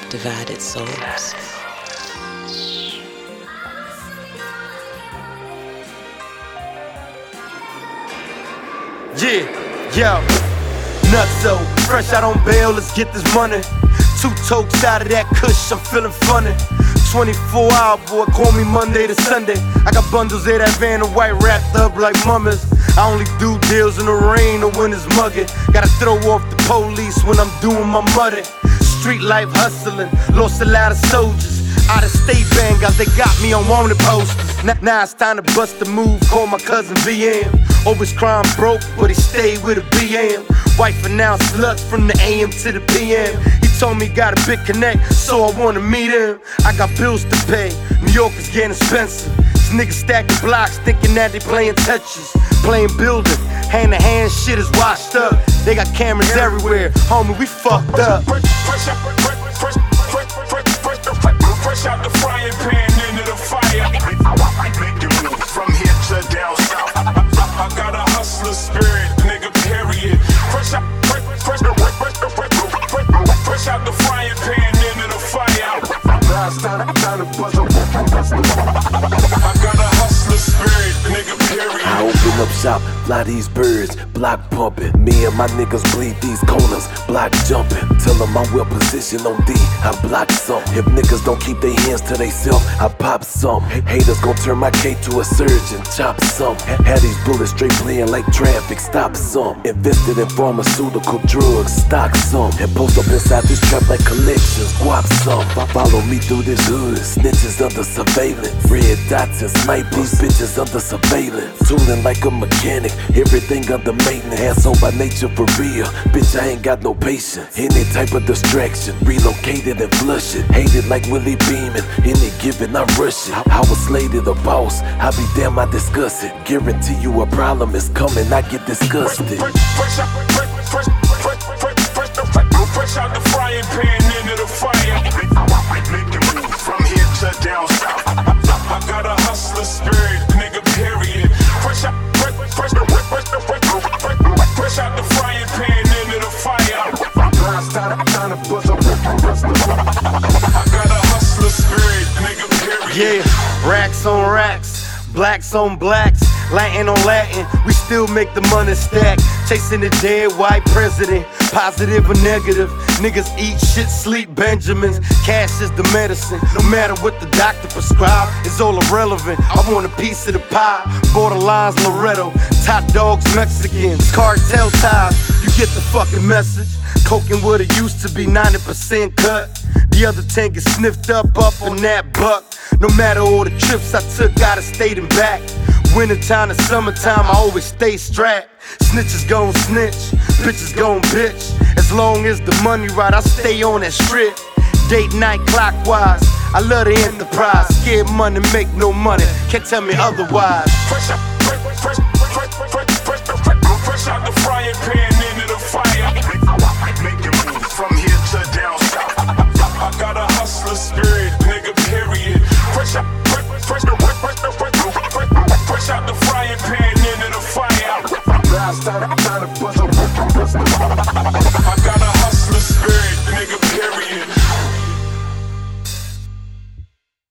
divided souls. Yeah, yo, nutso, fresh out on bail, let's get this money. 2 tokes out of that kush, I'm feeling funny. 24-hour boy, call me Monday to Sunday. I got bundles of that van and white wrapped up like mummies. I only do deals in the rain or when it's muggy. Gotta throw off the police when I'm doing my muddy. Street life hustling, lost a lot of soldiers. Out of state bangers, they got me on wanted posters. Now it's time to bust a move, call my cousin VM. Always crime broke, but he stayed with a BM. Wife and now sluts from the AM to the PM. He told me got a big connect, so I wanna meet him. I got bills to pay, New York is getting expensive. These niggas stacking blocks, thinking that they playing Tetris. Playing building, hand to hand shit is washed up. They got cameras everywhere, homie, we fucked up. Fresh out the frying pan into the fire. Make it move from here to down south. I got a hustler spirit, nigga, period. Fresh out the frying pan into the fire. Now it's time to buzz up. I got a hustler spirit, nigga, period. I open up shop, fly these birds, block pumping. Me and my niggas bleed these corners, block jumping. Tell them I'm well positioned on D, I block some. If niggas don't keep their hands to theyself, I pop some. Haters gon' turn my K to a surgeon, chop some. Had these bullets straight playing like traffic, stop some. Invested in pharmaceutical drugs, stock some. And post up inside this trap like collections, guap some. Follow me through this hood, snitches under surveillance. Red dots and snipe these bitches under surveillance. Tooling like a mechanic, everything under maintenance. Asshole by nature for real, bitch I ain't got no patience. Any type of distraction, relocated and flush it. Hated like Willie Beeman, any given I rush it. I was slated a boss, I be damn I discuss it. Guarantee you a problem is coming, I get disgusted. Fresh out the frying pan into the fire. Make it move from here to down south. I got a hustler spirit, nigga, period. Fresh out the frying pan into the fire. Now it's time to buzz up. I got a hustler spirit, nigga, period. Yeah, racks on racks, blacks on blacks, Latin on Latin, we still make the money stack. Chasing the dead white president, positive or negative. Niggas eat shit, sleep Benjamins. Cash is the medicine. No matter what the doctor prescribe, it's all irrelevant. I want a piece of the pie. Borderlines Loretto, top dogs Mexicans, cartel ties. You get the fucking message. Coking what it used to be 90% cut. The other 10 get sniffed up on that buck. No matter all the trips I took, gotta stay them back. Wintertime to summertime, I always stay strapped. Snitches gon' snitch, bitches gon' bitch. As long as the money right, I stay on that strip. Date night clockwise, I love the enterprise. Scared money, make no money, can't tell me otherwise. Fresh out the frying pan into the fire. Make it move from here to down south. I got a hustler spirit, nigga, period. Fresh out the frying pan into the fire. Now it's time to buzz up.